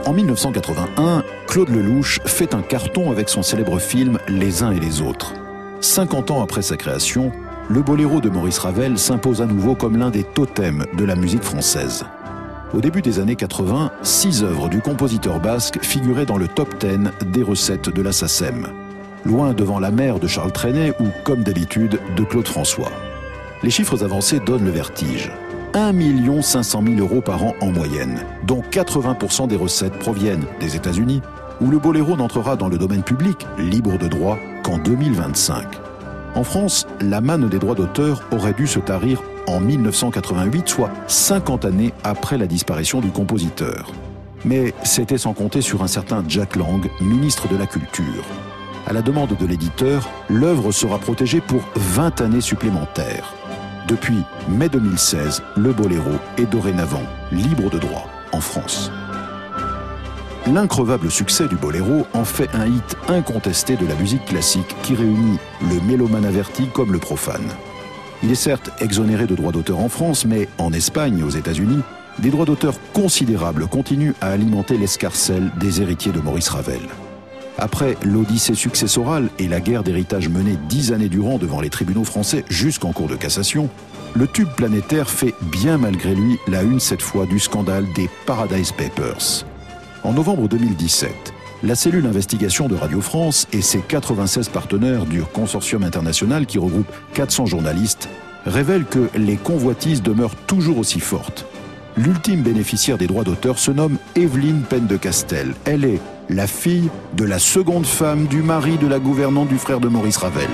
En 1981, Claude Lelouch fait un carton avec son célèbre film « Les uns et les autres ». 50 ans après sa création, le boléro de Maurice Ravel s'impose à nouveau comme l'un des totems de la musique française. Au début des années 80, 6 œuvres du compositeur basque figuraient dans le top 10 des recettes de la SACEM, loin devant La Mer de Charles Trenet ou, comme d'habitude, de Claude François. Les chiffres avancés donnent le vertige. 1 500 000 € par an en moyenne, dont 80% des recettes proviennent des États-Unis, où le boléro n'entrera dans le domaine public, libre de droit, qu'en 2025. En France, la manne des droits d'auteur aurait dû se tarir en 1988, soit 50 années après la disparition du compositeur. Mais c'était sans compter sur un certain Jack Lang, ministre de la Culture. À la demande de l'éditeur, l'œuvre sera protégée pour 20 années supplémentaires. Depuis mai 2016, le boléro est dorénavant libre de droit en France. L'increvable succès du boléro en fait un hit incontesté de la musique classique qui réunit le mélomane averti comme le profane. Il est certes exonéré de droits d'auteur en France, mais en Espagne et aux États-Unis, des droits d'auteur considérables continuent à alimenter l'escarcelle des héritiers de Maurice Ravel. Après l'odyssée successorale et la guerre d'héritage menée 10 années durant devant les tribunaux français jusqu'en cour de cassation, le tube planétaire fait bien malgré lui la une cette fois du scandale des Paradise Papers. En novembre 2017, la cellule investigation de Radio France et ses 96 partenaires du consortium international qui regroupe 400 journalistes révèlent que les convoitises demeurent toujours aussi fortes. L'ultime bénéficiaire des droits d'auteur se nomme Evelyne Penn de Castel. Elle est la fille de la seconde femme du mari de la gouvernante du frère de Maurice Ravel.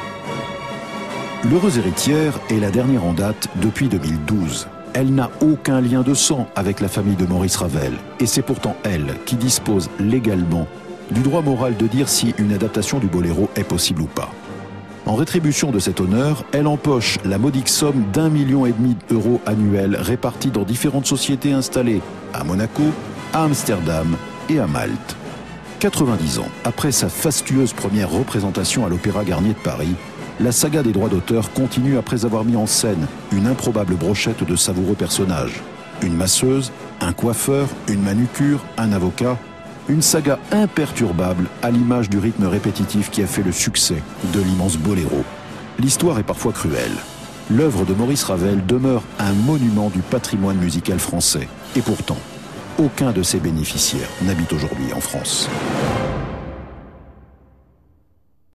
L'heureuse héritière est la dernière en date depuis 2012. Elle n'a aucun lien de sang avec la famille de Maurice Ravel, et c'est pourtant elle qui dispose légalement du droit moral de dire si une adaptation du boléro est possible ou pas. En rétribution de cet honneur, elle empoche la modique somme d'1,5 million d'euros annuels répartis dans différentes sociétés installées à Monaco, à Amsterdam et à Malte. 90 ans après sa fastueuse première représentation à l'Opéra Garnier de Paris, la saga des droits d'auteur continue après avoir mis en scène une improbable brochette de savoureux personnages. Une masseuse, un coiffeur, une manucure, un avocat. Une saga imperturbable à l'image du rythme répétitif qui a fait le succès de l'immense boléro. L'histoire est parfois cruelle. L'œuvre de Maurice Ravel demeure un monument du patrimoine musical français. Et pourtant, aucun de ses bénéficiaires n'habite aujourd'hui en France.